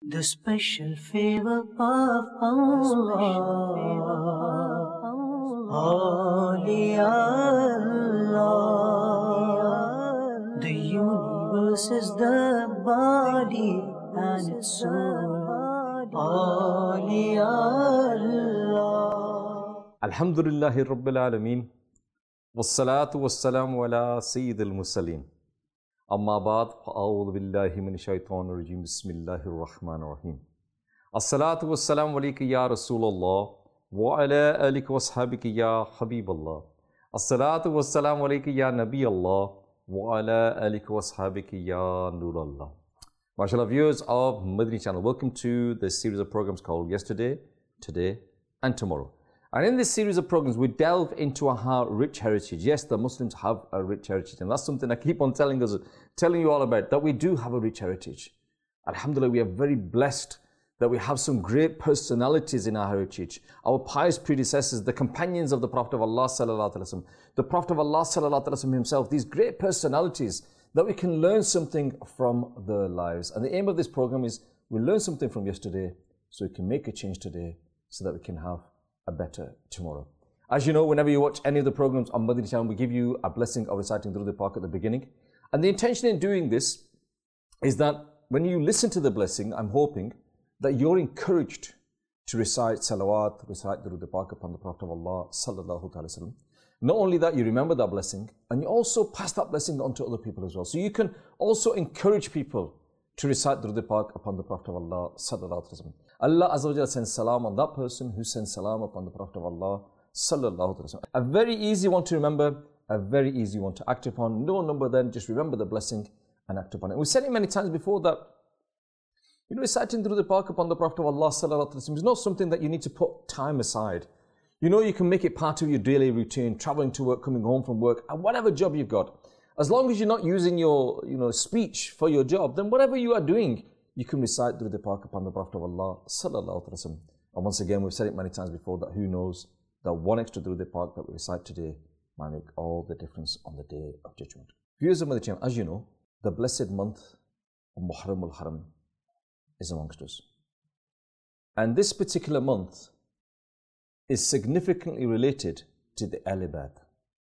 The special favor of Allah. Awliya Allah. The universe is the body and its soul. Awliya Allah. Alhamdulillahi Rabbil Alameen. Wassalatu wassalamu ala Sayyidil Mursaleen. Amma ba'd, fa'awudhu billahi minash shaitanir rajeem. Bismillahir Rahmanir Rahim. As-salatu wassalamu alayka ya Rasulullah wa ala alika wa ashabika ya Habiballah. As-salatu wassalamu alayka ya Nabi Allah wa ala alika wa ashabika ya Nurallah. MashaAllah, viewers of Madani channel, welcome to this series of programs called Yesterday, Today and Tomorrow. And in this series of programs, we delve into our rich heritage. Yes, the Muslims have a rich heritage, and that's something I keep on telling you all about, that we do have a rich heritage. Alhamdulillah, we are very blessed that we have some great personalities in our heritage. Our pious predecessors, the companions of the Prophet of Allah sallallahu alaihi wasallam, the Prophet of Allah sallallahu alaihi wasallam himself, these great personalities that we can learn something from their lives. And the aim of this program is we learn something from yesterday so we can make a change today so that we can have a better tomorrow. As you know, whenever you watch any of the programs on Madani channel, we give you a blessing of reciting Durud Pak at the beginning. And the intention in doing this is that when you listen to the blessing, I'm hoping that you're encouraged to recite salawat, recite Durud Pak upon the Prophet of Allah sallallahu alaihi wasallam. Not only that, you remember that blessing, and you also pass that blessing on to other people as well. So you can also encourage people to recite Durud Pak upon the Prophet of Allah sallallahu alaihi wasallam. Allah Azza wa Jalla sends salam on that person who sends salam upon the Prophet of Allah sallallahu alaihi wasallam. A very easy one to remember, a very easy one to act upon. No number then, just remember the blessing and act upon it. We've said it many times before that, reciting Durud Pak upon the Prophet of Allah sallallahu alaihi wasallam is not something that you need to put time aside. You can make it part of your daily routine, traveling to work, coming home from work, and whatever job you've got. As long as you're not using your speech for your job, then whatever you are doing, you can recite Durud Pak upon the Prophet of Allah sallallahu alaihi wasallam. And once again, we've said it many times before that who knows that one extra Durud Pak that we recite today might make all the difference on the day of judgment. Viewers of Madani channel, as you know, the blessed month of Muharram al-Haram is amongst us. And this particular month is significantly related to the Ahl Bayt.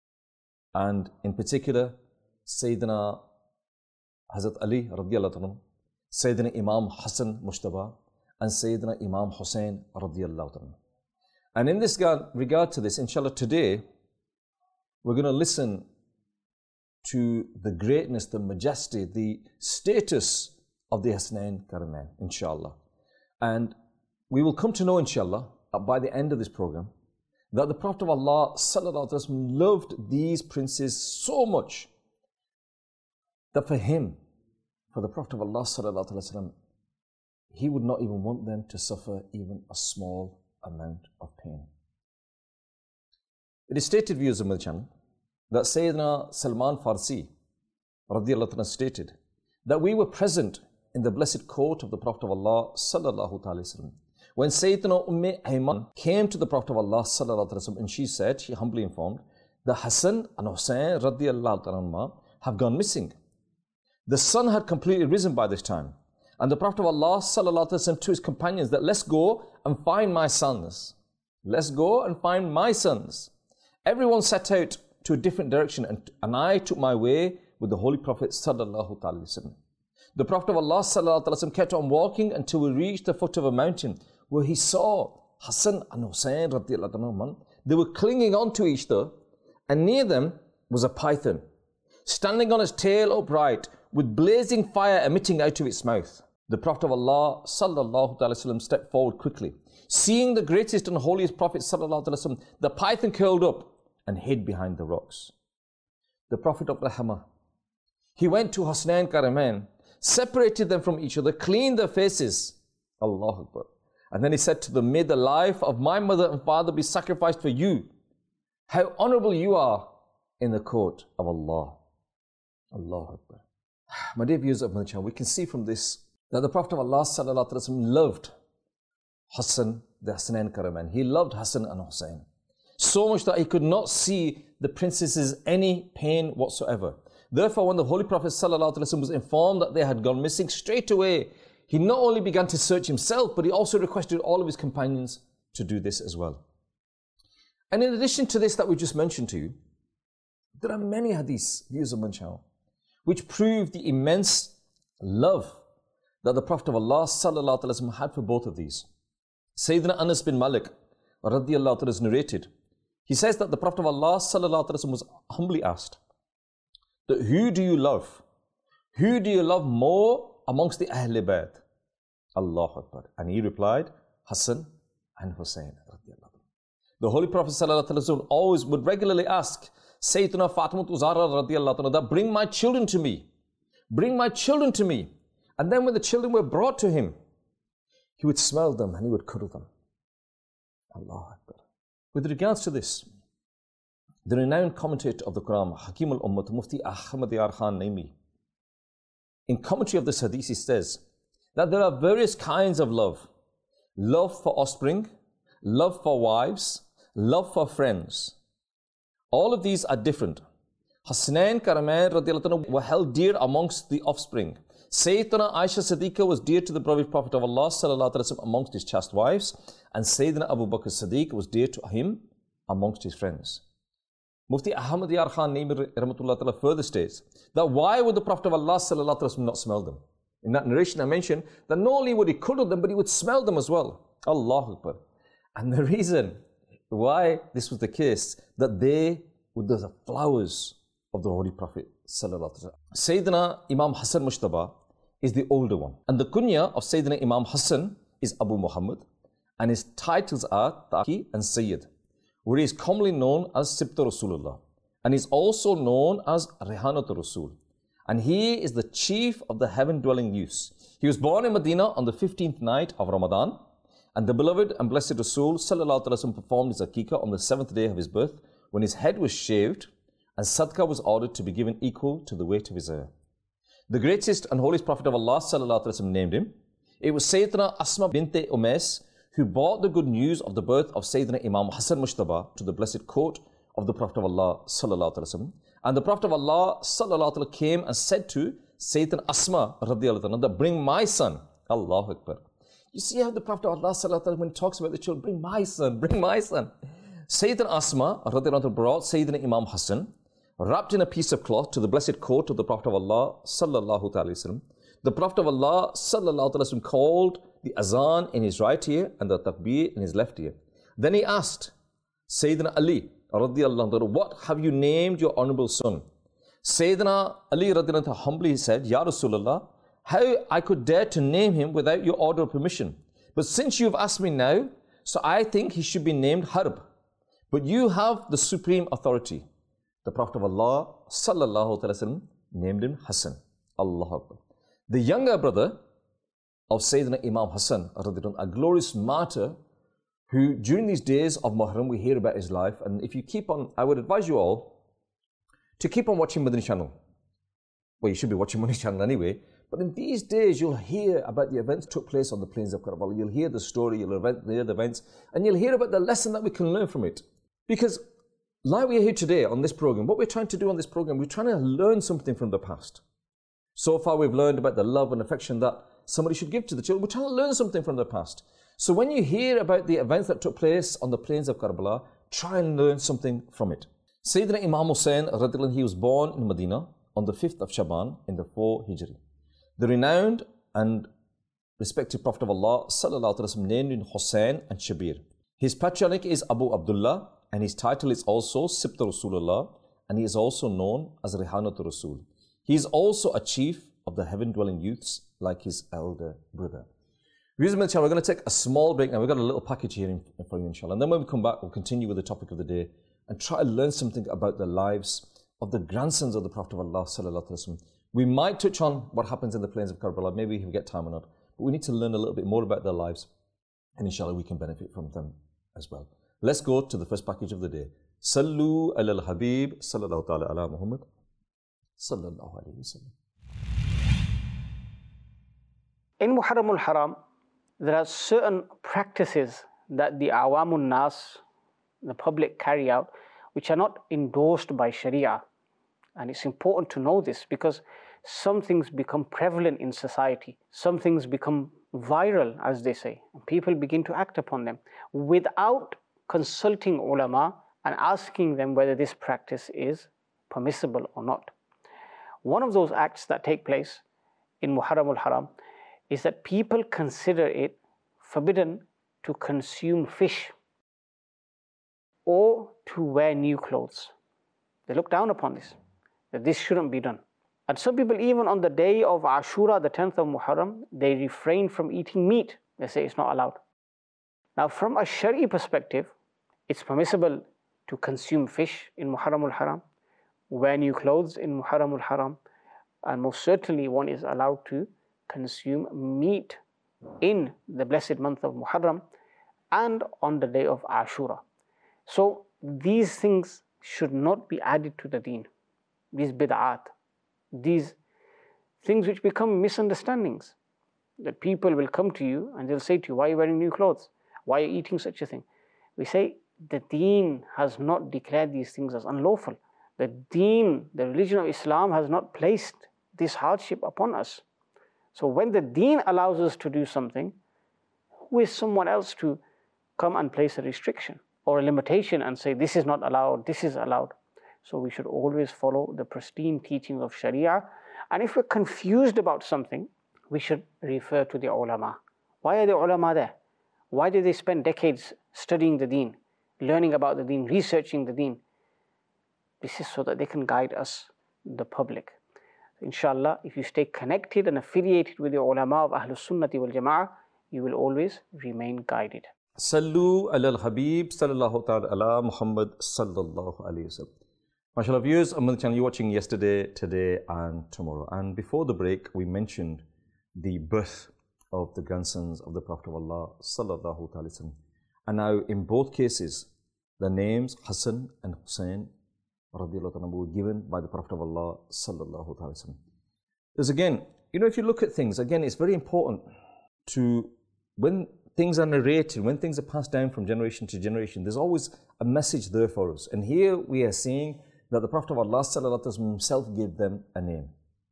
And in particular, Sayyidina Hazrat Ali radiyallahu anhu, Sayyidina Imam Hassan Mujtaba, and Sayyidina Imam Hussain radiyallahu anhu. And in this regard to this, inshallah, today we're going to listen to the greatness, the majesty, the status of the Hasnain Karamain, inshallah. And we will come to know, inshallah, by the end of this program, that the Prophet of Allah sallallahu alaihi wasallam loved these princes so much that for him, for the Prophet of Allah sallallahu alaihi wasallam, he would not even want them to suffer even a small amount of pain. It is stated, viewers of my channel, that Sayyidina Salman Farsi radiyallahu anhu stated that we were present in the blessed court of the Prophet of Allah sallallahu alaihi wasallam when Sayyidina Ayman came to the Prophet of Allah sallallahu alaihi wasallam, and she humbly informed, that Hassan and Hussain radiyallahu anhuma have gone missing. The sun had completely risen by this time, and the Prophet of Allah sallallahu alaihi wasallam to his companions that let's go and find my sons. Let's go and find my sons. Everyone set out to a different direction, and I took my way with the Holy Prophet sallallahu alaihi wasallam. The Prophet of Allah sallallahu alaihi wasallam kept on walking until we reached the foot of a mountain, where he saw Hassan and Hussain radiyallahu anhum. They were clinging on to each other, and near them was a python, standing on its tail upright, with blazing fire emitting out of its mouth. The Prophet of Allah sallallahu alaihi wasallam stepped forward quickly. Seeing the greatest and holiest Prophet sallallahu alaihi wasallam, the python curled up and hid behind the rocks. The Prophet of Rahmah, he went to Hasnain Karamain, separated them from each other, cleaned their faces. Allahu Akbar. And then he said to them, may the life of my mother and father be sacrificed for you. How honorable you are in the court of Allah. Allahu Akbar. My dear viewers of my channel, we can see from this that the Prophet of Allah sallallahu alaihi wasallam loved Hassan, the Hasnain Karamain. He loved Hassan and Hussain so much that he could not see the princesses any pain whatsoever. Therefore, when the Holy Prophet ﷺ was informed that they had gone missing, straight away he not only began to search himself, but he also requested all of his companions to do this as well. And in addition to this that we just mentioned to you, there are many hadiths, views of Manshao, which prove the immense love that the Prophet of Allah sallallahu alaihi wasallam had for both of these. Sayyidina Anas bin Malik radiyallahu anhu is narrated. He says that the Prophet of Allah sallallahu alaihi wasallam was humbly asked that who do you love? Who do you love more amongst the Ahl Bayt? Allahu Akbar. And he replied, Hassan and Hussein. The Holy Prophet ﷺ always would regularly ask Sayyidina Fatima Zahra radiallahu anha that bring my children to me. Bring my children to me. And then when the children were brought to him, he would smell them and he would cuddle them. Allahu Akbar. With regards to this, the renowned commentator of the Quran, Hakim al-Ummah, Mufti Ahmad Yar Khan Naimi, in commentary of this hadith, he says that there are various kinds of love. Love for offspring, love for wives, love for friends. All of these are different. Hasnain Karamain radiallahu anhu were held dear amongst the offspring. Sayyidina Aisha Siddiqa was dear to the Prophet of Allah sallallahu alaihi wasallam amongst his chaste wives, and Sayyidina Abu Bakr Siddiq was dear to him amongst his friends. Mufti Ahmad Yar Khan Naimi rahmatullah ta'ala further states that why would the Prophet of Allah sallallahu alaihi wasallam not smell them? In that narration I mentioned that not only would he cuddle them, but he would smell them as well. Allahu Akbar. And the reason why this was the case, that they were the flowers of the Holy Prophet sallallahu alaihi wasallam. Sayyidina Imam Hassan Mushtaba is the older one. And the kunya of Sayyidina Imam Hassan is Abu Muhammad, and his titles are Taqi and Sayyid, where he is commonly known as Sibta Rasulullah, and is also known as Rehanat Rasul. And he is the chief of the heaven-dwelling youths. He was born in Medina on the 15th night of Ramadan, and the beloved and blessed Rasul sallallahu alaihi wasallam performed his akikah on the 7th day of his birth, when his head was shaved, and sadaqah was ordered to be given equal to the weight of his hair. The greatest and holiest Prophet of Allah sallallahu alaihi wasallam named him. It was Sayyidina Asma bint Umais who brought the good news of the birth of Sayyidina Imam Hassan Mushtaba to the blessed court of the Prophet of Allah sallallahu alaihi wasallam. And the Prophet of Allah sallallahu alaihi wasallam came and said to Sayyidina Asma radiyallahu anha that bring my son. Allahu Akbar. You see how the Prophet of Allah sallallahu alaihi wasallam, when he talks about the children, bring my son, bring my son. Sayyidina Asma radiyallahu anha brought Sayyidina Imam Hassan wrapped in a piece of cloth to the blessed court of the Prophet of Allah sallallahu alaihi wasallam. The Prophet of Allah sallallahu alaihi wasallam called the azan in his right ear and the takbir in his left ear. Then he asked Sayyidina Ali radiyallahu anhu, what have you named your honorable son? Sayyidina Ali radiyallahu anhu humbly said, Ya Rasulullah, how I could dare to name him without your order or permission. But since you've asked me now, so I think he should be named Harb. But you have the supreme authority. The Prophet of Allah sallallahu alaihi wasallam named him Hassan. Allahu Akbar. The younger brother of Sayyidina Imam Hassan, a glorious martyr who during these days of Muharram we hear about his life. And if you keep on, I would advise you all to keep on watching Madani channel. Well, you should be watching Madani channel anyway. But in these days you'll hear about the events that took place on the plains of Karbala. You'll hear the story, you'll hear the events, and you'll hear about the lesson that we can learn from it. Because like we are here today on this program, what we're trying to do on this program, we're trying to learn something from the past. So far we've learned about the love and affection that somebody should give to the children. We're trying to learn something from the past. So when you hear about the events that took place on the plains of Karbala, try and learn something from it. Sayyidina Imam Hussain, he was born in Medina on the 5th of Shaban in the 4 Hijri. The renowned and respected Prophet of Allah sallallahu alaihi wasallam named him Hussain and Shabir. His patronymic is Abu Abdullah, and his title is also Sibta Rasulullah, and he is also known as Rehanat Rasul. He is also a chief of the heaven-dwelling youths like his elder brother. We're going to take a small break now. We've got a little package here for you, inshallah. And then when we come back, we'll continue with the topic of the day and try to learn something about the lives of the grandsons of the Prophet of Allah sallallahu alaihi wasallam. We might touch on what happens in the plains of Karbala, maybe if we get time or not. But we need to learn a little bit more about their lives, and inshallah we can benefit from them as well. Let's go to the first package of the day. Sallu ala al-Habib sallallahu ta'ala ala Muhammad sallallahu alayhi wa sallam. In Muharram al-Haram, there are certain practices that the Awamun Nas, the public, carry out, which are not endorsed by Sharia. And it's important to know this because some things become prevalent in society. Some things become viral, as they say, and people begin to act upon them without consulting ulama and asking them whether this practice is permissible or not. One of those acts that take place in Muharram al-Haram is that people consider it forbidden to consume fish or to wear new clothes. They look down upon this, that this shouldn't be done. And some people, even on the day of Ashura, the 10th of Muharram, they refrain from eating meat. They say it's not allowed. Now, from a Shari'i perspective, it's permissible to consume fish in Muharram al-Haram, wear new clothes in Muharram al-Haram, and most certainly one is allowed to consume meat in the blessed month of Muharram and on the day of Ashura. So these things should not be added to the deen, these bid'at, these things which become misunderstandings. That people will come to you and they'll say to you, why are you wearing new clothes? Why are you eating such a thing? We say, the deen has not declared these things as unlawful. The deen, the religion of Islam has not placed this hardship upon us. So when the deen allows us to do something, who is someone else to come and place a restriction or a limitation and say this is not allowed, this is allowed? So we should always follow the pristine teachings of Sharia. And if we're confused about something, we should refer to the ulama. Why are the ulama there? Why do they spend decades studying the deen, learning about the deen, researching the deen? This is so that they can guide us, the public. Inshallah, if you stay connected and affiliated with the ulama of Ahlus Sunnati wal Jama'ah, you will always remain guided. Sallu ala al-Habib sallallahu ta'ala ala Muhammad sallallahu alayhi wa sallam. MashaAllah viewers, I'm on the channel you're watching yesterday, today and tomorrow. And before the break, we mentioned the birth of the grandsons of the Prophet of Allah sallallahu ta'ala wa sallam. And now in both cases, the names Hassan and Hussein were given by the Prophet of Allah sallallahu ta'ala wa sallam. Because again, if you look at things, again, it's very important to, when things are narrated, when things are passed down from generation to generation, there's always a message there for us. And here we are seeing that the Prophet of Allah sallallahu ta'ala himself gave them a name.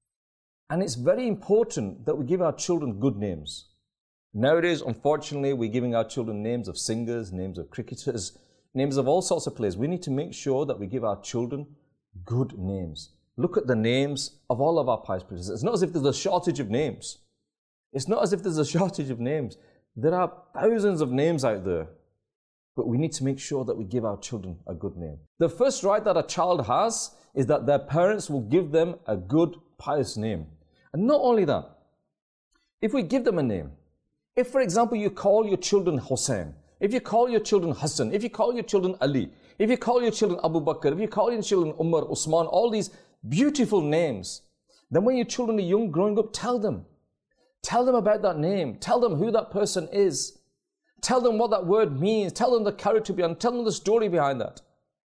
And it's very important that we give our children good names. Nowadays, unfortunately, we're giving our children names of singers, names of cricketers, names of all sorts of players. We need to make sure that we give our children good names. Look at the names of all of our pious preachers. It's not as if there's a shortage of names. It's not as if there's a shortage of names. There are thousands of names out there. But we need to make sure that we give our children a good name. The first right that a child has is that their parents will give them a good, pious name. And not only that, if we give them a name, if for example you call your children Hussein, if you call your children Hassan, if you call your children Ali, if you call your children Abu Bakr, if you call your children Umar, Usman, all these beautiful names, then when your children are young, growing up, tell them about that name, tell them who that person is. Tell them what that word means. Tell them the character behind it. Tell them the story behind that.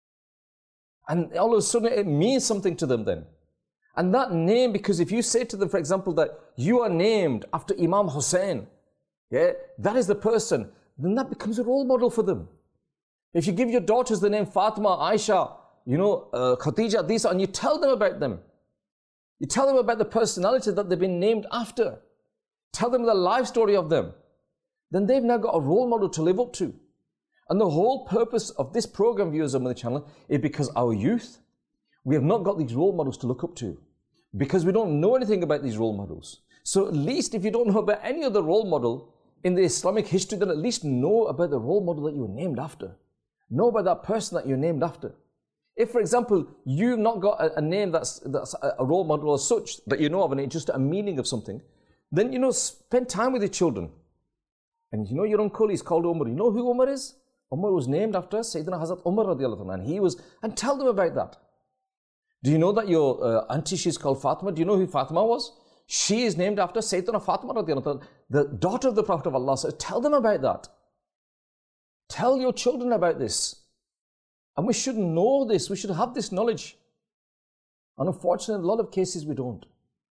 And all of a sudden it means something to them then. And that name, because if you say to them, for example, that you are named after Imam Hussein, that is the person, then that becomes a role model for them. If you give your daughters the name Fatima, Aisha, Khadija, these, and you tell them about them. You tell them about the personality that they've been named after. Tell them the life story of them. Then they've now got a role model to live up to. And the whole purpose of this program, viewers on the channel, is because our youth, we have not got these role models to look up to. Because we don't know anything about these role models. So at least if you don't know about any other role model in the Islamic history, then at least know about the role model that you were named after. Know about that person that you're named after. If, for example, you've not got a name that's a role model as such, that you know of, and it's just a meaning of something, then, spend time with your children. And your uncle is called Umar. You know who Umar is? Umar was named after Sayyidina Hazrat Umar radiallahu anhu. And tell them about that. Do you know that your auntie, she's called Fatima? Do you know who Fatima was? She is named after Sayyidina Fatima radiallahu anhu, the daughter of the Prophet of Allah. So tell them about that. Tell your children about this. And we should know this. We should have this knowledge. And unfortunately, in a lot of cases, we don't.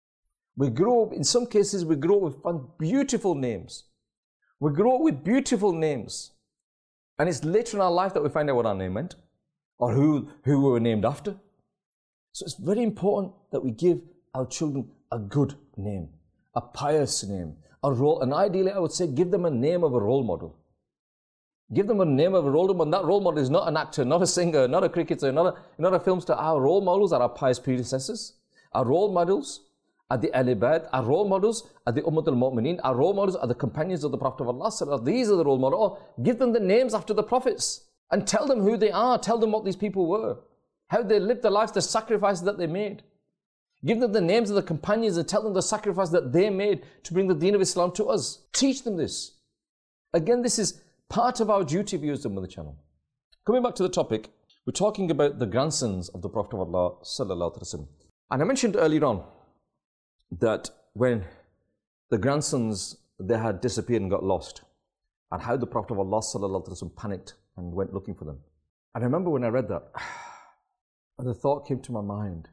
In some cases, we grow up with beautiful names. We grow up with beautiful names. And it's later in our life that we find out what our name meant. Or who we were named after. So it's very important that we give our children a good name, a pious name, a role, and ideally I would say give them a name of a role model. Give them a name of a role model, and that role model is not an actor, not a singer, not a cricketer, not a film star. Our role models are our pious predecessors. Our role models are the Al-Ibad. Our role models are the Ummat al-Mu'mineen. Our role models are the companions of the Prophet of Allah. These are the role models. Give them the names after the Prophets and tell them who they are. Tell them what these people were, how they lived their lives, the sacrifices that they made. Give them the names of the companions and tell them the sacrifice that they made to bring the deen of Islam to us. Teach them this. Again, this is part of our duty, viewers of the channel. Coming back to the topic, we're talking about the grandsons of the Prophet of Allah sallallahu alaihi wasallam. And I mentioned earlier on that when the grandsons, they had disappeared and got lost, and how the Prophet of Allah sallallahu alaihi wasallam panicked and went looking for them. And I remember when I read that, and the thought came to my mind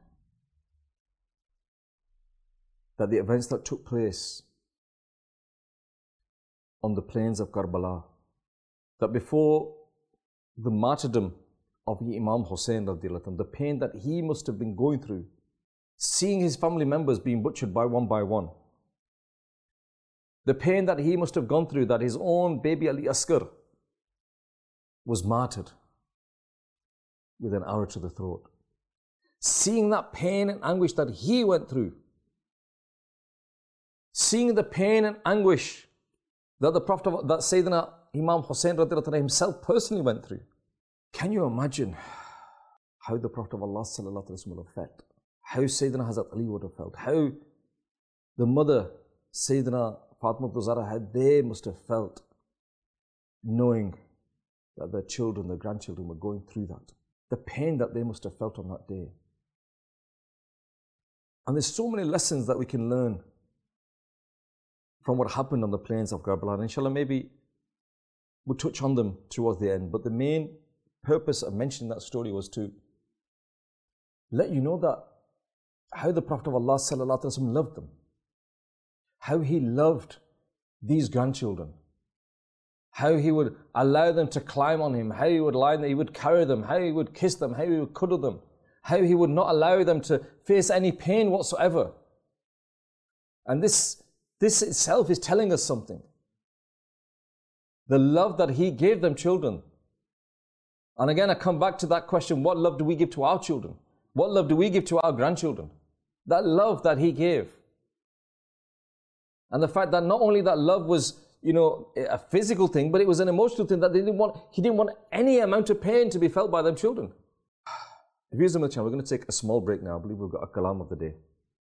that the events that took place on the plains of Karbala, that before the martyrdom of Imam Hussein, the pain that he must have been going through, seeing his family members being butchered by one, the pain that he must have gone through, that his own baby Ali Asghar was martyred with an arrow to the throat. Seeing that pain and anguish that he went through, seeing the pain and anguish that the Prophet, that Sayyidina Imam Hussein himself personally went through. Can you imagine how the Prophet of Allah would have felt? How Sayyidina Hazrat Ali would have felt? How the mother, Sayyidina Fatima Zahra, how they must have felt knowing that their children, their grandchildren were going through that. The pain that they must have felt on that day. And there's so many lessons that we can learn from what happened on the plains of Karbala. And inshallah, maybe we'll touch on them towards the end. But the main purpose of mentioning that story was to let you know that how the Prophet of Allah sallallahu alaihi wasallam loved them, how he loved these grandchildren, how he would allow them to climb on him, how he would lie them, he would carry them, how he would kiss them, how he would cuddle them, how he would not allow them to face any pain whatsoever. And this itself is telling us something. The love that he gave them children. And again, I come back to that question, what love do we give to our children? What love do we give to our grandchildren? That love that he gave. And the fact that not only that love was, a physical thing, but it was an emotional thing that he didn't want any amount of pain to be felt by them children. Viewers on the channel, we're going to take a small break now. I believe we've got a kalam of the day.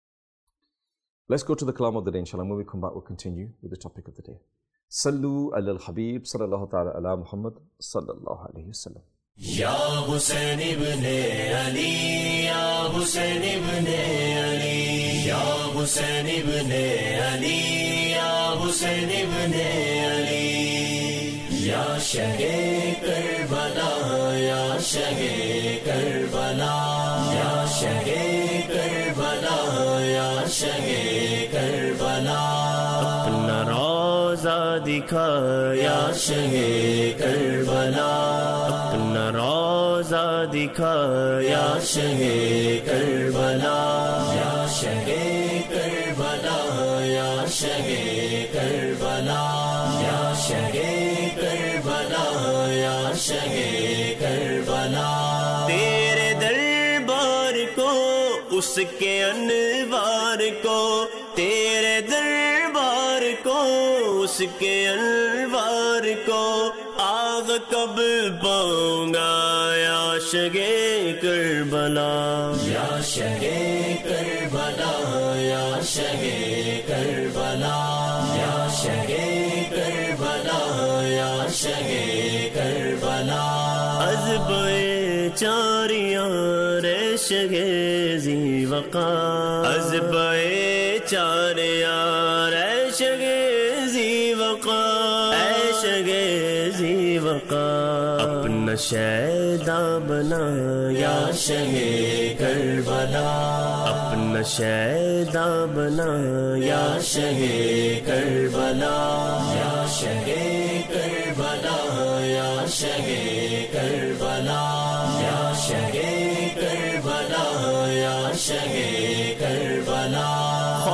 Let's go to the kalam of the day, inshallah. When we come back, we'll continue with the topic of the day. Sallu ala al-Habib sallallahu ta'ala ala Muhammad sallallahu alayhi wa sallam. Ya Hussein ibn Ali, Ya Hussein ibn Ali, Ya Hussein ibn Ali, Ya Hussein ibn Ali, Ya Shah-e Karbala, Ya Shah-e Karbala, Ya Shah-e Karbala, Ya Shah-e Karbala. Apna roza dikha, Ya Shah-e Karbala. रोज़ा दिखा या शहे Karbala, या शहे Karbala, या शहे Karbala, या शहे करबला, या शहे करबला। तेरे दरबार को, उसके अनवार को, तेरे दरबार को, उसके अनवार को आग कब पाऊंगा या शगे करबला, या शगे करबला, या शगे करबला, या शगे करबला, या शगे करबला। अज़ब-ए चारियां रे शगे ज़ीवक़ा, अज़ब-ए चारियां रे शगे ज़ीवक़ा, ऐ शगे ज़ीवक़ा। अपना शैदा बना या शगे करबला, अपना शैदा बना या शगे करबला, या शगे करबला, या शगे करबला, या शगे करबला, या शगे करबला।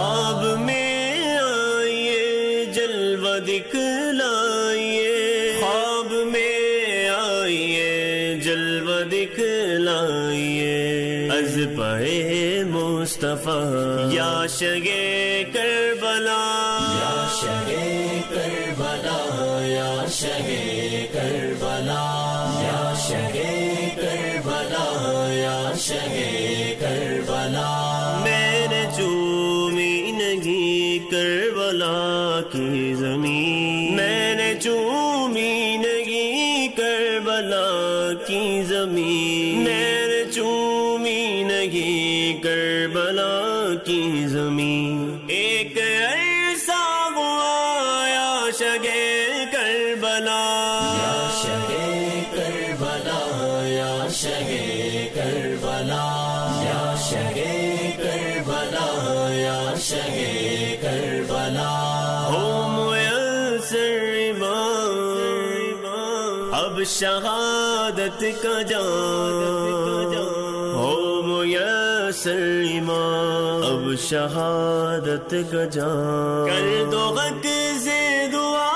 یا شہے کربلا یا شہے کربلا یا شہے کربلا یا شہے کربلا یا شہے کربلا میں نے چومی نہیں کربلا کی زمین میں نے چومی نہیں کربلا کی زمین میں نے چومی نہیں کربلا کی زمین ایک عرصہ ہوا یا شہے کربلا یا شہے کربلا یا شہے کربلا یا شہے کربلا یا شہے کربلا ہو میسر امام اب شہادت کا جام ہو میسر امام اب شہادت کا جام کر دو حق سے دعا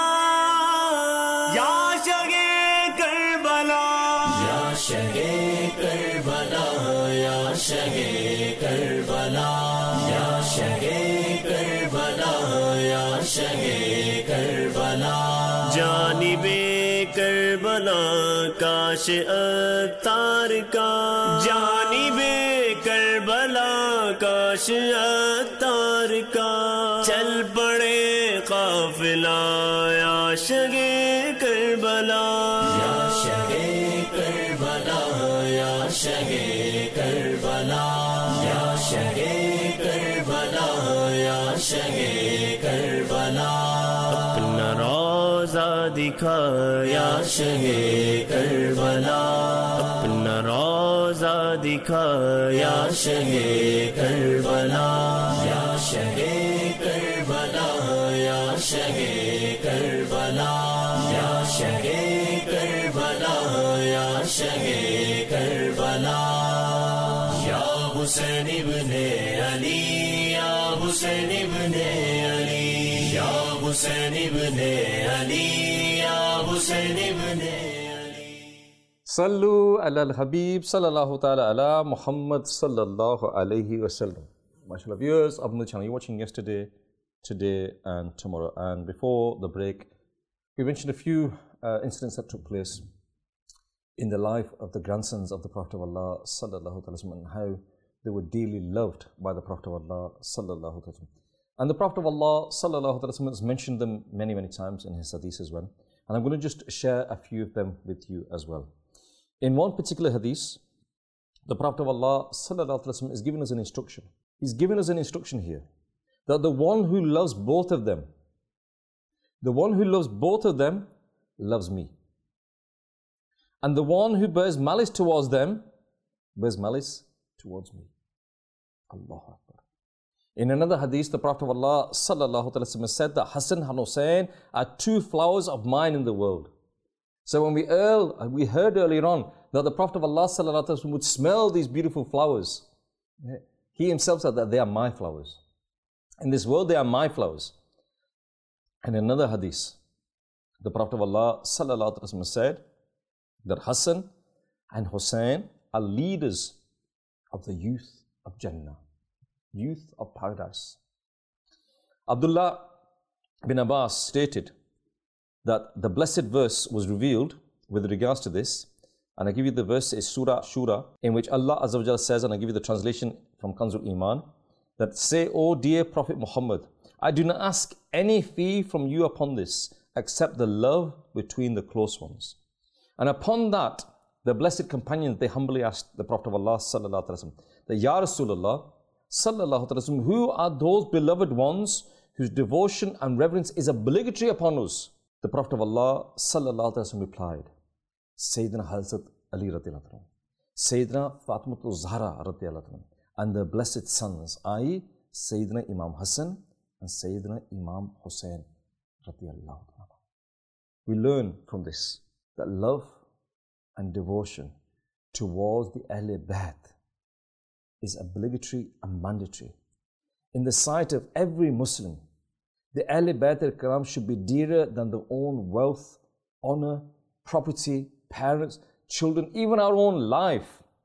یا شہے کربلا یا شہے کربلا یا شہے کربلا یا شہے کربلا یا شہے کربلا جانب کربلا کاش اتار کا جانب کربلا کاش اتار کا چل پڑے قافلہ یا شہے کربلا یا شہے کربلا یا شہے کربلا یا شہے کربلا یا شہے کربلا اپنا روزہ دکھا یا شہے کربلا اپنا روزہ دکھا یا شہے کربلا یا شہے کربلا یا شہے کربلا یا شہے کربلا یا شہے کربلا یا حسین ابن علی یا حسین ابن علی یا حسین ابن علی یا حسین ابن علی صلو علی الحبیب صلی اللہ تعالی علی Muhammad sallallahu alayhi wasallam. MashaAllah viewers of the channel, you're watching yesterday, today and tomorrow. And before the break, we mentioned a few incidents that took place in the life of the grandsons of the Prophet of Allah sallallahu alaihi wasallam and how they were dearly loved by the Prophet of Allah sallallahu alaihi wasallam. And the Prophet of Allah sallallahu alaihi wasallam has mentioned them many times in his hadith as well. And I'm going to just share a few of them with you as well. In one particular hadith, the Prophet of Allah sallallahu alaihi wasallam is giving us an instruction. He's given us an instruction here that the one who loves both of them, loves me. And the one who bears malice towards them, bears malice towards me. Allahu Akbar. In another hadith, the Prophet of Allah sallallahu alaihi wasallam said that Hassan and Hussein are two flowers of mine in the world. So when we heard earlier on that the Prophet of Allah sallallahu alaihi wasallam would smell these beautiful flowers, he himself said that they are my flowers. In this world, they are my flowers. And in another hadith, the Prophet of Allah sallallahu alaihi wasallam said that Hassan and Hussein are leaders of the youth of Jannah, youth of paradise. Abdullah bin Abbas stated that the blessed verse was revealed with regards to this, and I give you the verse, is Surah Shura, in which Allah Azza wa Jalla says, and I give you the translation from Kanzul Iman, that say, O dear Prophet Muhammad, I do not ask any fee from you upon this, except the love between the close ones. And upon that, the blessed companions, they humbly asked the Prophet of Allah sallallahu alaihi wasallam, that Ya Rasulullah sallallahu alaihi wasallam, who are those beloved ones whose devotion and reverence is obligatory upon us? The Prophet of Allah sallallahu alaihi wasallam replied, Sayyidina Hazrat Ali radiyallahu anhu, Sayyidina Fatimatul Zahra radiyallahu anhu, and the blessed sons, i.e. Sayyidina Imam Hassan and Sayyidina Imam Hussein radiyallahu anhu. We learn from this that love and devotion towards the Ahl Bayt is obligatory and mandatory. In the sight of every Muslim, the Ahl Bayt al-Kiram should be dearer than their own wealth, honor, property, parents, children, even our own life.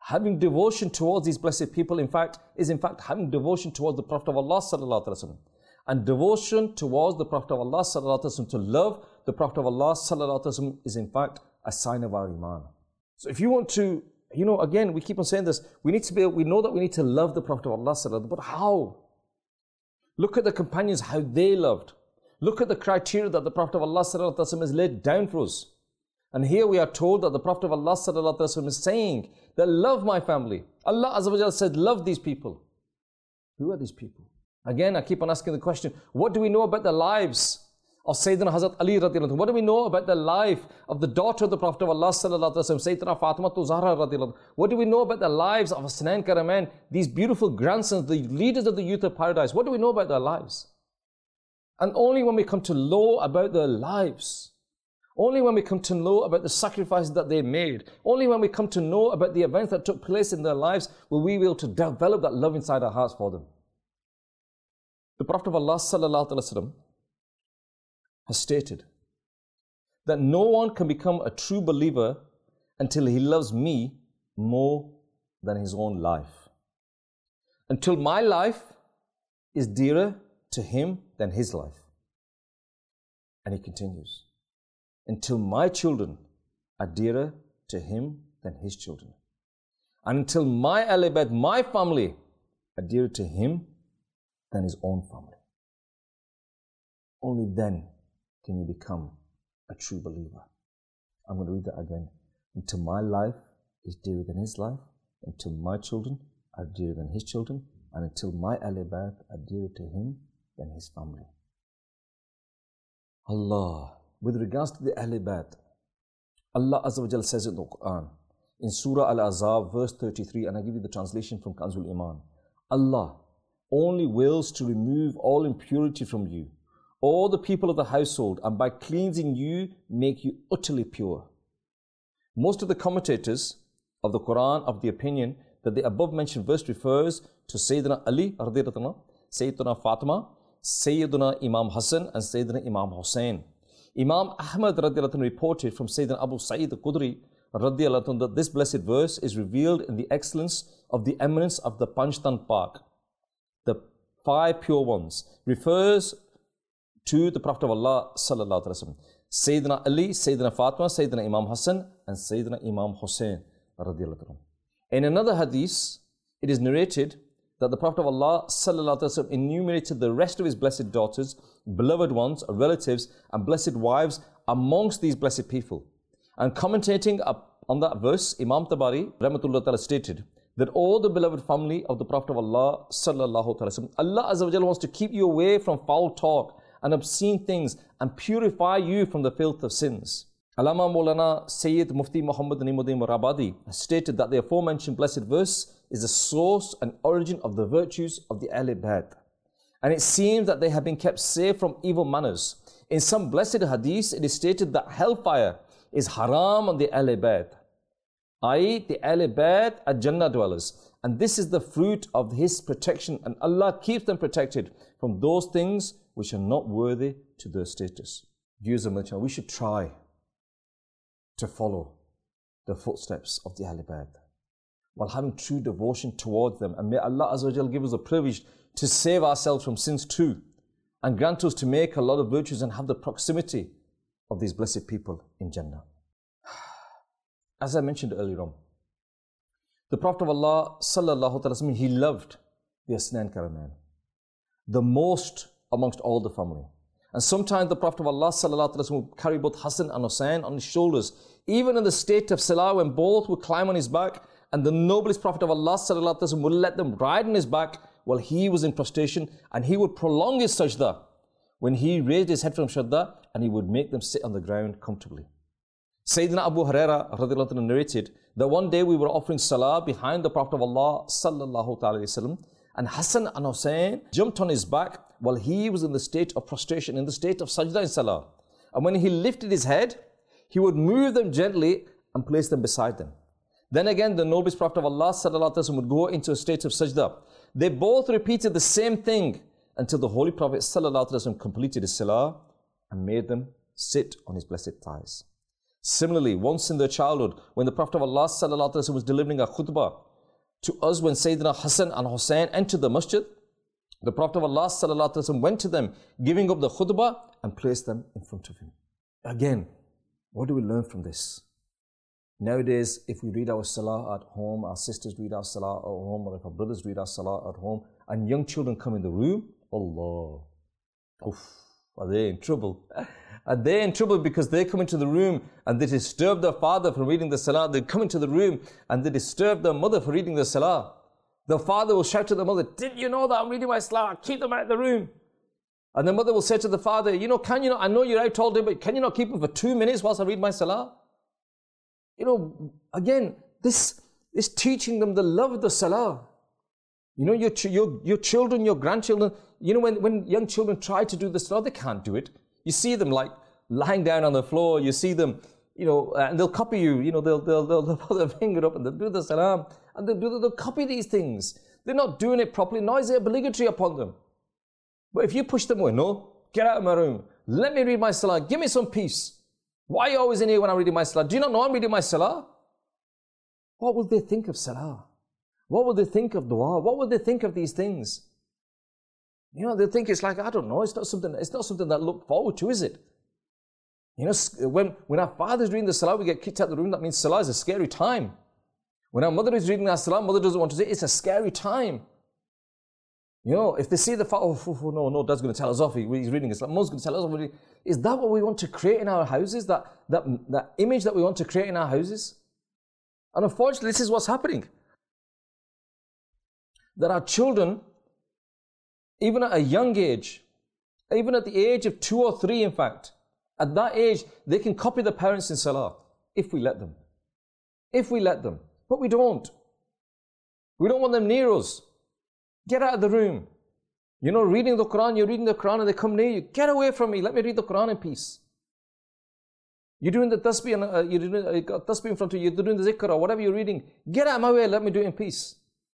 Having devotion towards these blessed people, is in fact having devotion towards the Prophet of Allah sallallahu alaihi wasallam. And devotion towards the Prophet of Allah sallallahu alaihi wasallam, to love the Prophet of Allah sallallahu alaihi wasallam, is in fact a sign of our iman. So if you want to, again, we keep on saying this, we know that we need to love the Prophet of Allah sallallahu alaihi wasallam, but how? Look at the companions, how they loved. Look at the criteria that the Prophet of Allah sallallahu alaihi wasallam has laid down for us. And here we are told that the Prophet of Allah sallallahu alaihi wasallam is saying that love my family. Allah Azza wa Jalla said, love these people. Who are these people? Again, I keep on asking the question, what do we know about the lives of Sayyidina Hazrat Ali radiallahu anhu? What do we know about the life of the daughter of the Prophet of Allah sallallahu alaihi wasallam, Sayyidina Fatima Zahra radiallahu anhu? What do we know about the lives of Hasnain Karamain, these beautiful grandsons, the leaders of the youth of paradise? What do we know about their lives? And only when we come to know about their lives, only when we come to know about the sacrifices that they made, only when we come to know about the events that took place in their lives, will we be able to develop that love inside our hearts for them. The Prophet of Allah sallallahu alaihi wasallam has stated that no one can become a true believer until he loves me more than his own life. Until my life is dearer to him than his life. And he continues, until my children are dearer to him than his children. And until my Ahl Bayt, my family, are dearer to him than his own family. Only then can you become a true believer. I'm going to read that again. Until my life is dearer than his life, until my children are dearer than his children, and until my Ahl Bayt are dearer to him than his family. Allah. With regards to the Ahl Bayt, Allah Azza wa Jalla says in the Quran, in Surah Al-Ahzab, verse 33, and I give you the translation from Kanzul Iman. Allah only wills to remove all impurity from you, all the people of the household, and by cleansing you, make you utterly pure. Most of the commentators of the Quran of the opinion that the above mentioned verse refers to Sayyidina Ali, Sayyidina Fatima, Sayyidina Imam Hassan, and Sayyidina Imam Hussain. Imam Ahmad radiallahu anhu reported from Sayyidina Abu Sa'id al-Khudri radiallahu anhu that this blessed verse is revealed in the excellence of the eminence of the Panjtan Pak. The 5 pure ones refers to the Prophet of Allah sallallahu alaihi wasallam, Sayyidina Ali, Sayyidina Fatima, Sayyidina Imam Hassan, and Sayyidina Imam Hussain radiallahu anhu. In another hadith, it is narrated that the Prophet of Allah sallallahu alaihi wasallam enumerated the rest of his blessed daughters, beloved ones, relatives, and blessed wives amongst these blessed people. And commentating on that verse, Imam Tabari rahmatullah ta'ala stated that all the beloved family of the Prophet of Allah sallallahu alaihi wasallam, Allah Azza wa Jalla wants to keep you away from foul talk and obscene things and purify you from the filth of sins. Allama Maulana Sayyid Mufti Muhammad Nimuddin Rabadi has stated that the aforementioned blessed verse is the source and origin of the virtues of the Ahl Bayt. And it seems that they have been kept safe from evil manners. In some blessed hadiths, it is stated that hellfire is haram on the Ahl Bayt, i.e. the Ahl Bayt are Jannah dwellers. And this is the fruit of his protection, and Allah keeps them protected from those things which are not worthy to their status. Viewers of my channel, we should try to follow the footsteps of the Ahl Bayt while having true devotion towards them. And may Allah Azza wa Jalla give us the privilege to save ourselves from sins too, and grant us to make a lot of virtues and have the proximity of these blessed people in Jannah. As I mentioned earlier on, the Prophet of Allah sallallahu alaihi wasallam, he loved the Hasnain Karamain the most amongst all the family. And sometimes the Prophet of Allah sallallahu alaihi wasallam would carry both Hassan and Hussain on his shoulders, even in the state of salah, when both would climb on his back, and the noblest Prophet of Allah sallallahu alaihi wasallam would let them ride on his back while he was in prostration, and he would prolong his sajda when he raised his head from sajda, and he would make them sit on the ground comfortably. Sayyidina Abu Huraira radiallahu anhu narrated that one day we were offering salah behind the Prophet of Allah sallallahu alaihi wasallam, and Hassan and Hussain jumped on his back while he was in the state of prostration, in the state of sajda in salah. And when he lifted his head, he would move them gently and place them beside them. Then again, the noblest Prophet of Allah sallallahu alaihi wasallam would go into a state of sajda. They both repeated the same thing until the Holy Prophet sallallahu alaihi wasallam completed his salah and made them sit on his blessed thighs. Similarly, once in their childhood, when the Prophet of Allah sallallahu alaihi wasallam was delivering a khutbah to us, when Sayyidina Hassan and Hussein entered the masjid, the Prophet of Allah sallallahu alaihi wasallam went to them, giving up the khutbah and placed them in front of him. Again, what do we learn from this? Nowadays, if we read our salah at home, our sisters read our salah at home, or if our brothers read our salah at home, and young children come in the room, Allah, are they in trouble? Are they in trouble because they come into the room and they disturb their father from reading the salah? They come into the room and they disturb their mother for reading the salah. The father will shout to the mother, did you know that I'm reading my salah? Keep them out of the room. And the mother will say to the father, can you not, I know you're out all day, but can you not keep them for 2 minutes whilst I read my salah? Again, this is teaching them the love of the salah. Your children, your grandchildren, when young children try to do the salah, they can't do it. You see them like lying down on the floor, you see them, and they'll copy you, they'll put their finger up and they'll do the salam, and they'll copy these things. They're not doing it properly, nor is it obligatory upon them. But if you push them away, no, get out of my room, let me read my salah, give me some peace. Why are you always in here when I'm reading my salah? Do you not know I'm reading my salah? What will they think of salah? What will they think of dua? What will they think of these things? They think it's like, I don't know, it's not something that look forward to, is it? When our father is reading the salah, we get kicked out of the room, that means salah is a scary time. When our mother is reading our salah, mother doesn't want to say, it's a scary time. If they see the father, no, dad's going to tell us off, he's reading his salah, mom's going to tell us off. Is that what we want to create in our houses? That image that we want to create in our houses? And unfortunately, this is what's happening. That our children, even at a young age, even at the age of 2 or 3, in fact, at that age, they can copy the parents in salah, if we let them. If we let them. But we don't. We don't want them near us. Get out of the room. Reading the Quran, you're reading the Quran and they come near you. Get away from me, let me read the Quran in peace. You're doing the tasbih, and you got tasbih in front of you, you're doing the zikr or whatever you're reading. Get out of my way, let me do it in peace.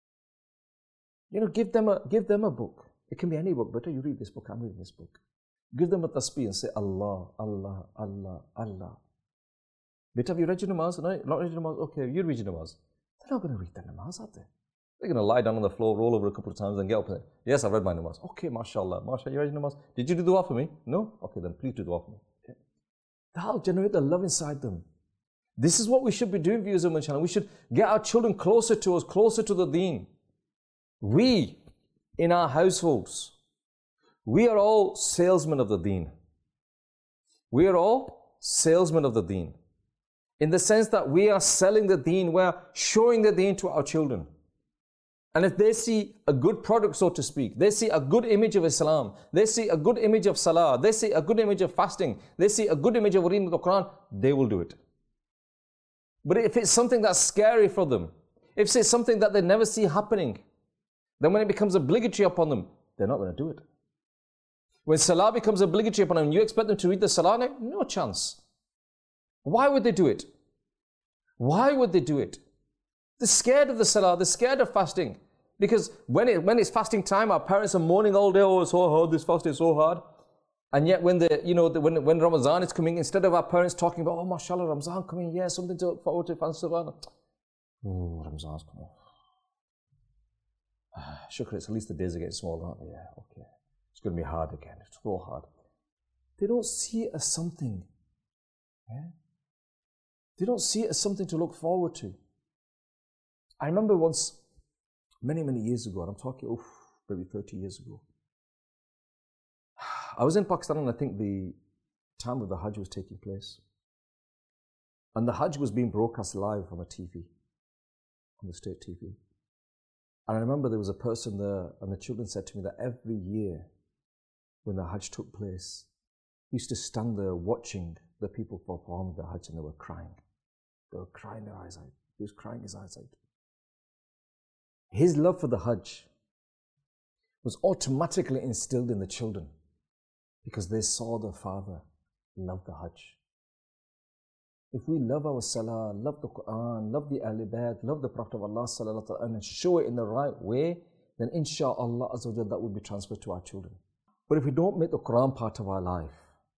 Give them a book. It can be any book, but you read this book, I'm reading this book. Give them a tasbih and say, Allah, Allah, Allah, Allah. Beta, have you read your namaz? No, not read your namaz. Okay, you read your namaz. They're not going to read their namaz, are they? They're going to lie down on the floor, roll over a couple of times and get up and say, yes, I've read my namaz. Okay, mashallah, mashallah, you read your namaz? Did you do dua for me? No? Okay, then please do dua for me. Okay. That'll generate the love inside them. This is what we should be doing, viewers of my channel. We should get our children closer to us, closer to the deen. We, in our households, we are all salesmen of the deen. We are all salesmen of the deen. In the sense that we are selling the deen, we are showing the deen to our children. And if they see a good product, so to speak, they see a good image of Islam, they see a good image of salah, they see a good image of fasting, they see a good image of reading the Quran, they will do it. But if it's something that's scary for them, if it's something that they never see happening, then when it becomes obligatory upon them, they're not going to do it. When salah becomes obligatory upon them, you expect them to read the salah now? No chance. Why would they do it? Why would they do it? They're scared of the salah, they're scared of fasting. Because when it's fasting time, our parents are moaning all day, oh, it's so hard, this fasting is so hard. And yet when when Ramadan is coming, instead of our parents talking about, oh, mashallah, Ramadan coming, yeah, something to look forward to, oh, Ramadan's coming. Shukr, it's at least the days are getting smaller, aren't they? Yeah, okay. It's going to be hard again. It's so hard. They don't see it as something. Yeah? They don't see it as something to look forward to. I remember once, many, many years ago, and I'm talking, maybe 30 years ago, I was in Pakistan, and I think the time of the Hajj was taking place. And the Hajj was being broadcast live on the TV, on the state TV. And I remember there was a person there, and the children said to me that every year when the Hajj took place, he used to stand there watching the people perform the Hajj, and they were crying. They were crying their eyes out. He was crying his eyes out. His love for the Hajj was automatically instilled in the children because they saw their father love the Hajj. If we love our salah, love the Quran, love the Ahl Bayt, love the Prophet of Allah sallallahu alaihi wasallam, and show it in the right way, then inshaAllah azza wa jalla that will be transferred to our children. But if we don't make the Quran part of our life,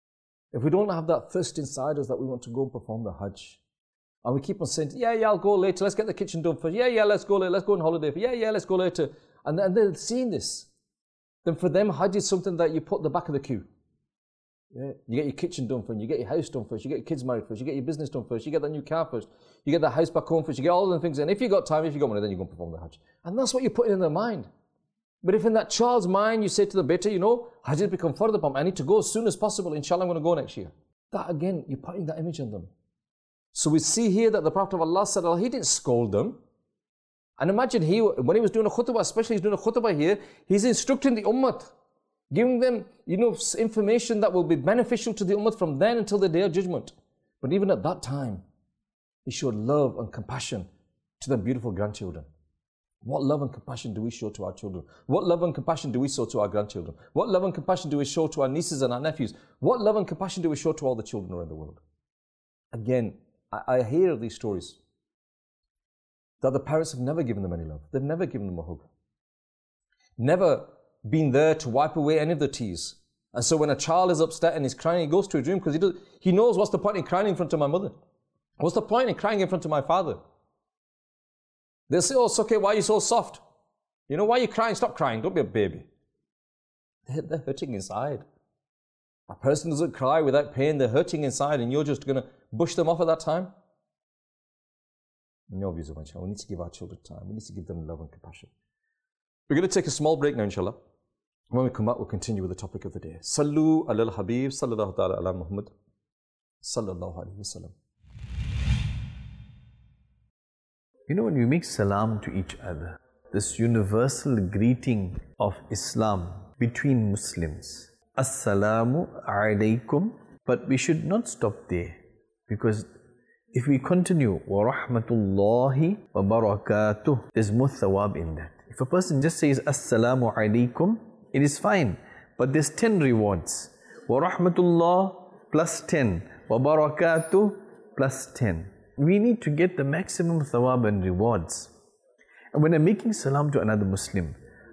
if we don't have that thirst inside us that we want to go and perform the Hajj, and we keep on saying, yeah, I'll go later, let's get the kitchen done first, yeah, let's go later, let's go on holiday, yeah, let's go later, and they're seeing this, then for them, Hajj is something that you put at the back of the queue. Yeah. You get your kitchen done first, you get your house done first, you get your kids married first, you get your business done first, you get that new car first, you get that house back home first, you get all the things, and if you got time, if you got money, then you go and perform the Hajj. And that's what you're putting in their mind. But if in that child's mind you say to the beta, Hajj has become further, I need to go as soon as possible, inshallah I'm going to go next year. That again, you're putting that image on them. So we see here that the Prophet of Allah said, he didn't scold them. And imagine when he was doing a khutbah, especially he's doing a khutbah here, he's instructing the ummah, giving them, information that will be beneficial to the ummah from then until the day of judgment. But even at that time, he showed love and compassion to their beautiful grandchildren. What love and compassion do we show to our children? What love and compassion do we show to our grandchildren? What love and compassion do we show to our nieces and our nephews? What love and compassion do we show to all the children around the world? Again, I hear of these stories that the parents have never given them any love. They've never given them a hug. Never been there to wipe away any of the tears. And so when a child is upset and he's crying, he goes to his room because he knows, what's the point in crying in front of my mother? What's the point in crying in front of my father? They'll say, it's okay, why are you so soft? Why are you crying? Stop crying, don't be a baby. They're hurting inside. A person doesn't cry without pain, they're hurting inside, and you're just going to bush them off at that time? No views of inshallah. We need to give our children time. We need to give them love and compassion. We're going to take a small break now, inshallah. When we come back, we'll continue with the topic of the day. Sallu ala al-Habib, sallallahu ta'ala ala Muhammad, sallallahu alayhi wa sallam. When we make salam to each other, this universal greeting of Islam between Muslims, Assalamu alaikum, but we should not stop there, because if we continue, wa rahmatullahi wa barakatuh, there's more thawab in that. If a person just says Assalamu alaikum, it is fine, but there's 10 rewards. Wa rahmatullah plus 10, wa barakatuh plus 10. We need to get the maximum thawab and rewards. And when I'm making salam to another Muslim,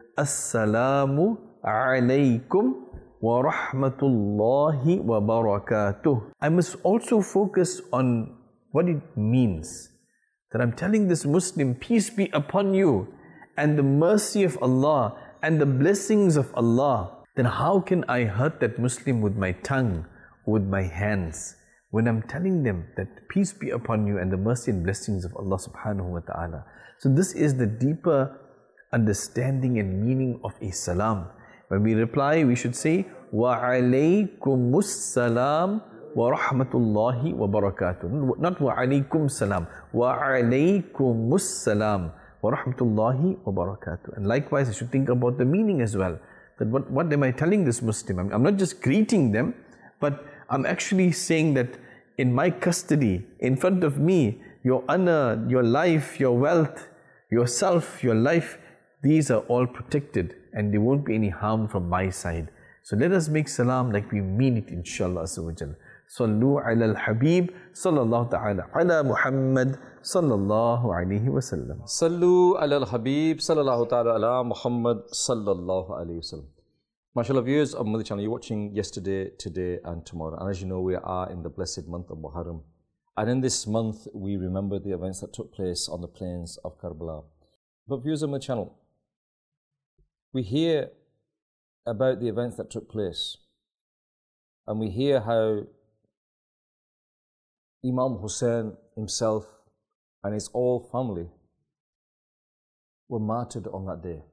Assalamu alaikum wa rahmatullahi wa barakatuh, I must also focus on what it means. That I'm telling this Muslim, peace be upon you, and the mercy of Allah, and the blessings of Allah. Then how can I hurt that Muslim with my tongue, or with my hands? When I'm telling them that peace be upon you and the mercy and blessings of Allah subhanahu wa ta'ala. So this is the deeper understanding and meaning of a salam. When we reply, we should say, wa alaykumus salam wa rahmatullahi wa barakatuh. Not wa alaykum salam, wa alaykumus salam wa rahmatullahi wa barakatuh. And likewise, I should think about the meaning as well. That what am I telling this Muslim? I'm not just greeting them, but I'm actually saying that in my custody, in front of me, your honor, your life, your wealth, yourself, your life, these are all protected and there won't be any harm from my side. So let us make salam like we mean it, inshallah azza wa jal. Sallu ala al-Habib, sallallahu ta'ala ala Muhammad, sallallahu alayhi wa sallam. Sallu ala al-Habib, sallallahu ta'ala ala Muhammad, sallallahu alayhi wa sallam. MashaAllah, viewers of Madani Channel, you're watching yesterday, today and tomorrow. And as you know, we are in the blessed month of Muharram. And in this month, we remember the events that took place on the plains of Karbala. But viewers of Madani Channel, we hear about the events that took place. And we hear how Imam Hussein himself and his whole family were martyred on that day.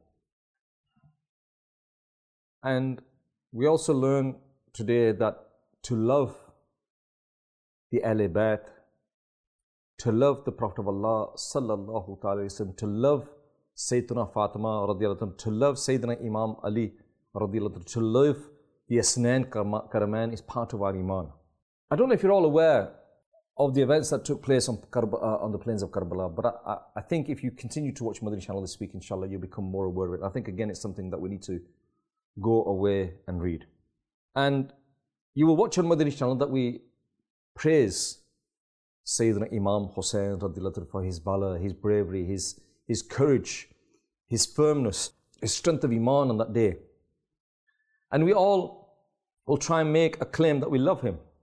And we also learn today that to love the Ahl Bayt, to love the Prophet of Allah sallallahu ta'ala wasallam, to love Sayyidina Fatima radiallahu anha, to love Sayyidina Imam Ali radiallahu anha, to love the Asnan Karaman is part of our Iman. I don't know if you're all aware of the events that took place on the plains of Karbala, but I think if you continue to watch Madani Channel this week, inshallah, you'll become more aware of it. I think again it's something that we need to go away and read. And you will watch on Madani Channel that we praise Sayyidina Imam Hussein radiallahu anhu for his valor, his bravery, his courage, his firmness, his strength of Iman on that day. And we all will try and make a claim that we love him.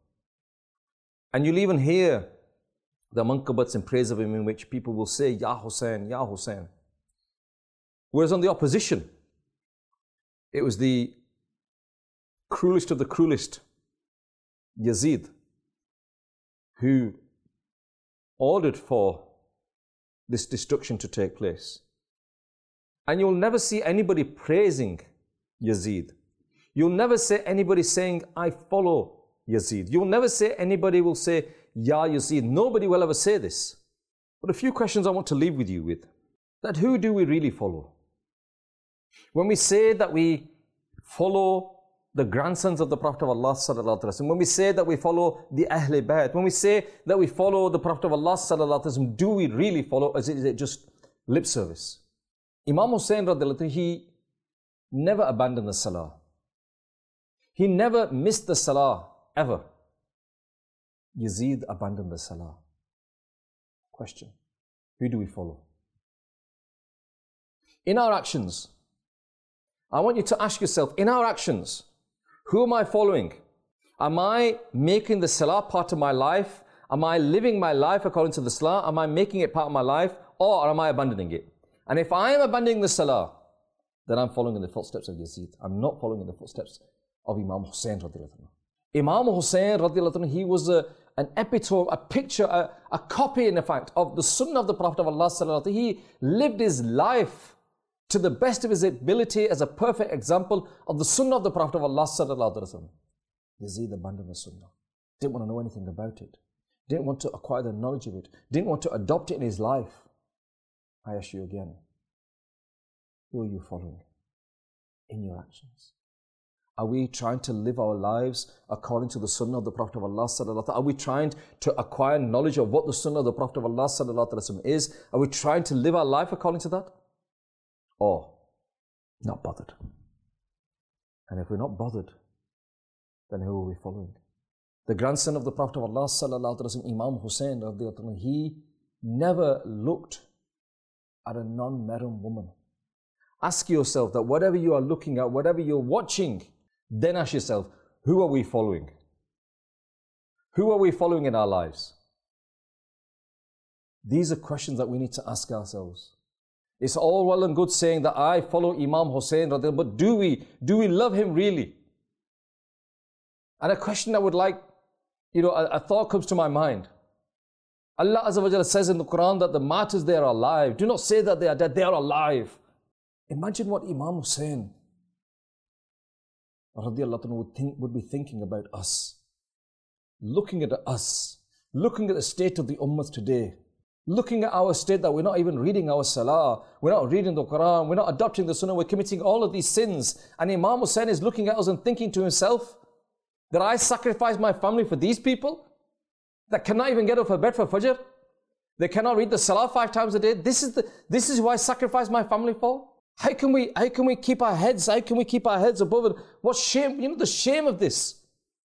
And you'll even hear the mankabats in praise of him in which people will say, Ya Hussein, Ya Hussein. Whereas on the opposition, it was the cruelest of the cruelest, Yazid, who ordered for this destruction to take place. And you'll never see anybody praising Yazid. You'll never see anybody saying, I follow Yazid. You'll never say anybody will say, Ya Yazid. Nobody will ever say this. But a few questions I want to leave with you with. That who do we really follow? When we say that we follow the grandsons of the Prophet of Allah sallallahu alaihi wasallam, when we say that we follow the Ahl Bayt, when we say that we follow the Prophet of Allah sallallahu alaihi wasallam, do we really follow, or is it just lip service? Imam Hussein radiallahu anhu, he never abandoned the salah. He never missed the salah, ever. Yazid abandoned the salah. Question, who do we follow? In our actions, I want you to ask yourself, in our actions, who am I following? Am I making the salah part of my life? Am I living my life according to the salah? Am I making it part of my life? Or am I abandoning it? And if I am abandoning the salah, then I'm following in the footsteps of Yazid. I'm not following in the footsteps of Imam Hussein radiallahu anhu. Imam Hussein radiallahu anhu, he was an epitome, a picture, a copy in fact of the sunnah of the Prophet of Allah sallallahu alaihi wasallam. He lived his life to the best of his ability as a perfect example of the sunnah of the Prophet of Allah sallallahu alaihi wasallam. Yazid abandoned the sunnah. Didn't want to know anything about it. Didn't want to acquire the knowledge of it. Didn't want to adopt it in his life. I ask you again, who are you following in your actions? Are we trying to live our lives according to the sunnah of the Prophet of Allah sallallahu alaihi wasallam? Are we trying to acquire knowledge of what the sunnah of the Prophet of Allah sallallahu alaihi wasallam is? Are we trying to live our life according to that? Or not bothered? And if we're not bothered, then who are we following? The grandson of the Prophet of Allah sallallahu alaihi wasallam, Imam Hussein radiallahu anhu, he never looked at a non-mahram woman. Ask yourself that whatever you are looking at, whatever you're watching, then ask yourself, who are we following? Who are we following in our lives? These are questions that we need to ask ourselves. It's all well and good saying that I follow Imam Hussein, but do we love him really? And a question I would like, a thought comes to my mind. Allah Azza wa Jalla says in the Quran that the martyrs, they are alive. Do not say that they are dead, they are alive. Imagine what Imam Hussein radiallahu anhu would be thinking about us. Looking at us, looking at the state of the ummah today, looking at our state that we're not even reading our salah, we're not reading the Quran, we're not adopting the sunnah, we're committing all of these sins. And Imam Hussein is looking at us and thinking to himself that I sacrifice my family for these people that cannot even get up for bed for Fajr. They cannot read the salah 5 times a day. This is who I sacrifice my family for. How can we keep our heads above it? What shame, the shame of this.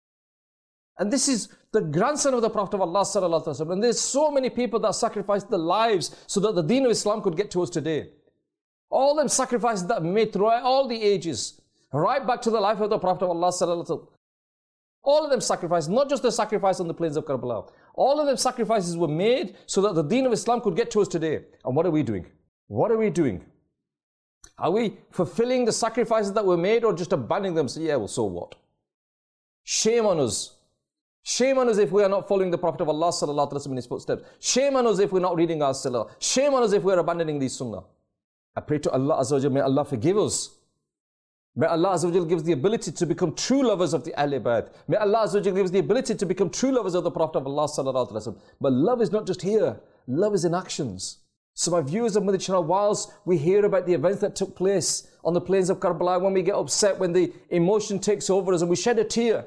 And this is the grandson of the Prophet of Allah sallallahu alaihi wasallam. And there's so many people that sacrificed their lives so that the deen of Islam could get to us today. All them sacrifices that made throughout all the ages, right back to the life of the Prophet of Allah sallallahu alaihi wasallam. All of them sacrifices, not just the sacrifice on the plains of Karbala. All of them sacrifices were made so that the deen of Islam could get to us today. And what are we doing? What are we doing? Are we fulfilling the sacrifices that were made or just abandoning them? So, yeah, well, so what? Shame on us. Shame on us if we are not following the Prophet of Allah sallallahu alaihi wasallam in his footsteps. Shame on us if we're not reading our salah. Shame on us if we're abandoning these sunnah. I pray to Allah Azza wa Jalla, may Allah forgive us. May Allah Azza wa Jalla give us the ability to become true lovers of the Ahl Bayt. May Allah Azza wa Jalla give us the ability to become true lovers of the Prophet of Allah sallallahu alaihi wasallam. But love is not just here. Love is in actions. So my viewers of Madani Channel, whilst we hear about the events that took place on the plains of Karbala, when we get upset, when the emotion takes over us and we shed a tear,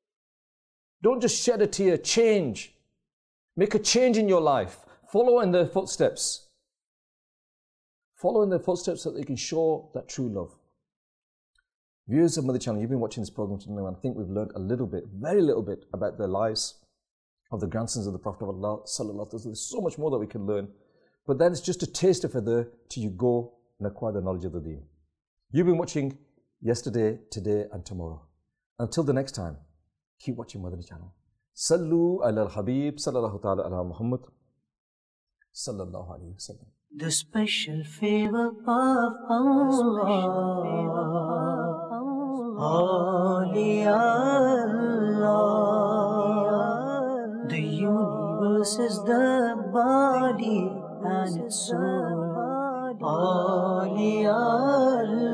don't just shed a tear, change. Make a change in your life. Follow in their footsteps. Follow in their footsteps so that they can show that true love. Viewers of Madani Channel, you've been watching this program today, and I think we've learned a little bit, very little bit, about the lives of the grandsons of the Prophet of Allah sallallahu alaihi wasallam. There's so much more that we can learn. But then it's just a taster for there till you go and acquire the knowledge of the deen. You've been watching yesterday, today and tomorrow. Until the next time, keep watching Madani Channel. Sallu ala al-Habib sallallahu ta'ala ala Muhammad sallallahu alayhi wa sallam. The special favor of Allah. Holy Allah. The universe is the body and its soul. Holy Allah.